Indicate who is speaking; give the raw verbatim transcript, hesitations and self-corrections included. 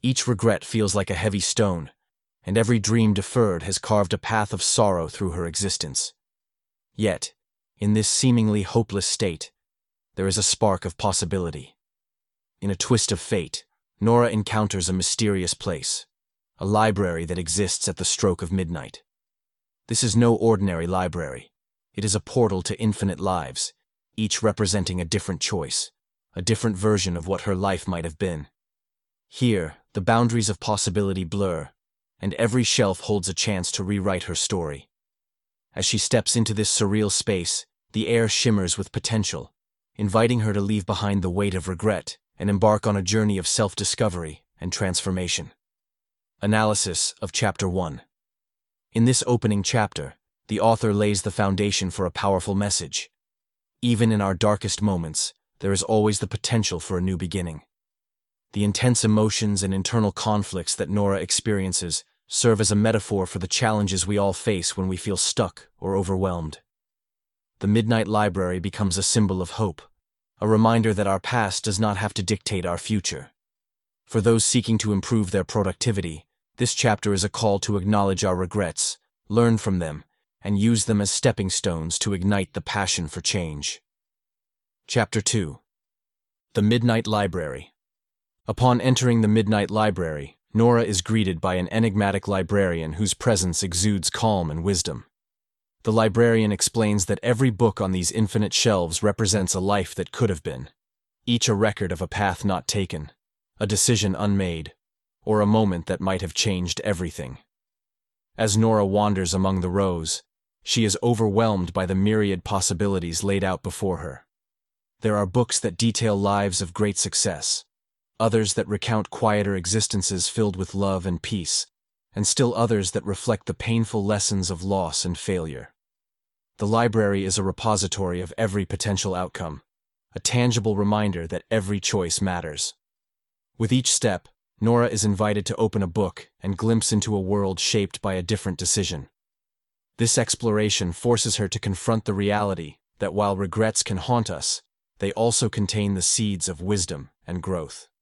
Speaker 1: Each regret feels like a heavy stone, and every dream deferred has carved a path of sorrow through her existence. Yet, in this seemingly hopeless state, there is a spark of possibility. In a twist of fate, Nora encounters a mysterious place, a library that exists at the stroke of midnight. This is no ordinary library. It is a portal to infinite lives, each representing a different choice, a different version of what her life might have been. Here, the boundaries of possibility blur, and every shelf holds a chance to rewrite her story. As she steps into this surreal space, the air shimmers with potential, inviting her to leave behind the weight of regret and embark on a journey of self-discovery and transformation. Analysis of Chapter one. In this opening chapter, the author lays the foundation for a powerful message. Even in our darkest moments, there is always the potential for a new beginning. The intense emotions and internal conflicts that Nora experiences serve as a metaphor for the challenges we all face when we feel stuck or overwhelmed. The Midnight Library becomes a symbol of hope, a reminder that our past does not have to dictate our future. For those seeking to improve their productivity, this chapter is a call to acknowledge our regrets, learn from them, and use them as stepping stones to ignite the passion for change. Chapter two. The Midnight Library. Upon entering the Midnight Library, Nora is greeted by an enigmatic librarian whose presence exudes calm and wisdom. The librarian explains that every book on these infinite shelves represents a life that could have been, each a record of a path not taken, a decision unmade, or a moment that might have changed everything. As Nora wanders among the rows, she is overwhelmed by the myriad possibilities laid out before her. There are books that detail lives of great success, others that recount quieter existences filled with love and peace, and still others that reflect the painful lessons of loss and failure. The library is a repository of every potential outcome, a tangible reminder that every choice matters. With each step, Nora is invited to open a book and glimpse into a world shaped by a different decision. This exploration forces her to confront the reality that while regrets can haunt us, they also contain the seeds of wisdom and growth.